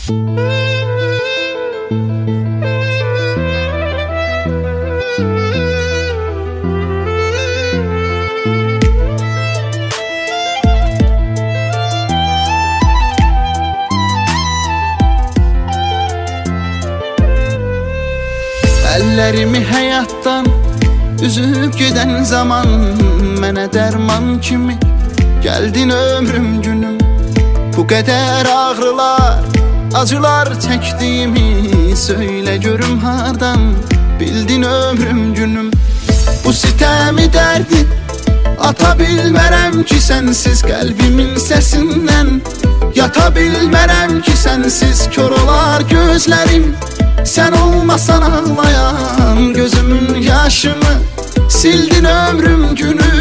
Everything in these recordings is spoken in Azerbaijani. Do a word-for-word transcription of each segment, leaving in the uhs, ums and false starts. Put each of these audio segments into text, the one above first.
Əllərimi həyatdan üzüb gedən zaman mənə dərman kimi gəldin ömrüm günüm. Bu qədər ağrılar, acılar çəkdiyimi söylə görüm hardan bildin ömrüm günüm. Bu sitəmi dərdi ata bilmərəm ki sənsiz, qəlbimin səsindən yata bilmərəm ki sənsiz. Kör olar gözlərim sən olmasan ağlayan, gözümün yaşını sildin ömrüm günü.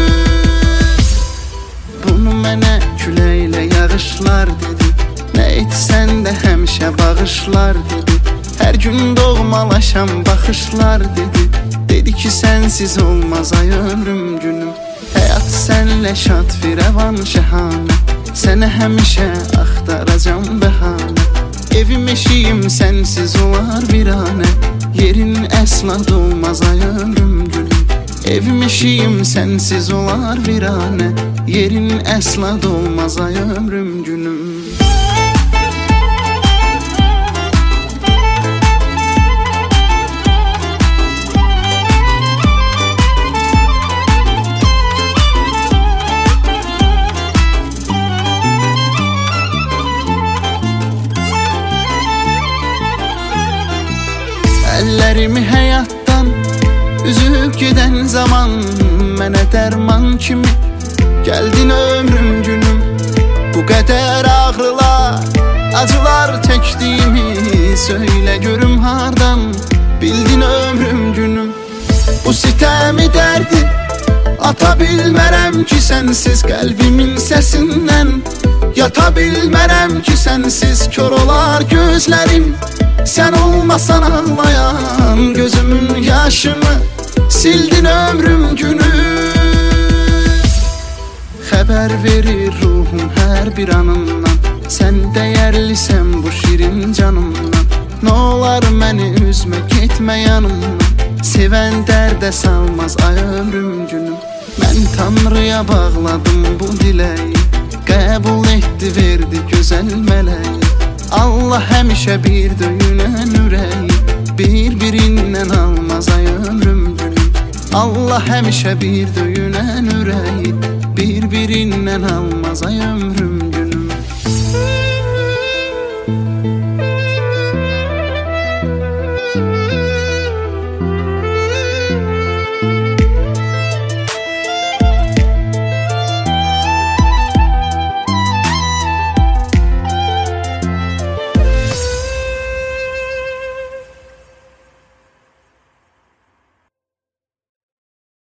Bunu mənə küləklə yağışlar dedi, nə etsən də həmişə bağışlar dedi. Hər gün doğmalaşam baxışlar dedi, dedi ki sənsiz olmaz ay ömrüm günüm. Həyat sənlə şad firəvan şəhanə, sənə həmişə axtaracam bəhanə. Evim eşiyim sənsiz olar viranə, yerin əsla dolmaz ay ömrüm günüm. Evim eşiyim sənsiz olar viranə, yerin əsla dolmaz ay ömrüm günüm. Əllərimi həyatdan üzüb gedən zaman mənə dərman kimi gəldin ömrüm günüm. Bu qədər ağrılar, acılar çəkdiyimi söylə görüm hardan bildin ömrüm günüm. Bu sitəmi dərdi ata bilmərəm ki sənsiz, qəlbimin səsindən yata bilmərəm ki sənsiz. Kör olar gözlərim sən olmasan ağlayan, gözümün yaşını sildin ömrüm günü. Xəbər verir ruhum hər bir anından, sən dəyərlisən bu şirin canımdan. Nə olar məni üzmə, getmə yanımdan, sevən dərdə salmaz ay ömrüm günüm. Mən Tanrıya bağladım bu diləyi, qəbul etdi verdi gözəl mələyi. Allah həmişə bir döyünən ürəyi, bir-birindən almaz ay ömrüm günüm. Allah həmişə bir döyünən ürəyi, bir-birindən almaz ay ömrüm